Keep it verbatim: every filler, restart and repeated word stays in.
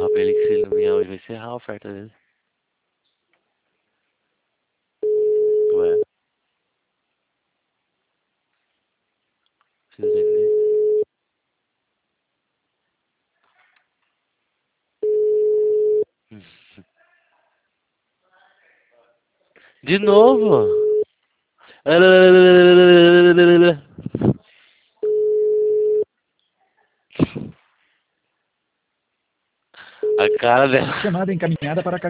falar pra ele que se ele não vier hoje vai encerrar a oferta dele. Ué. Preciso vender. De novo? A cara dela. Chamada encaminhada para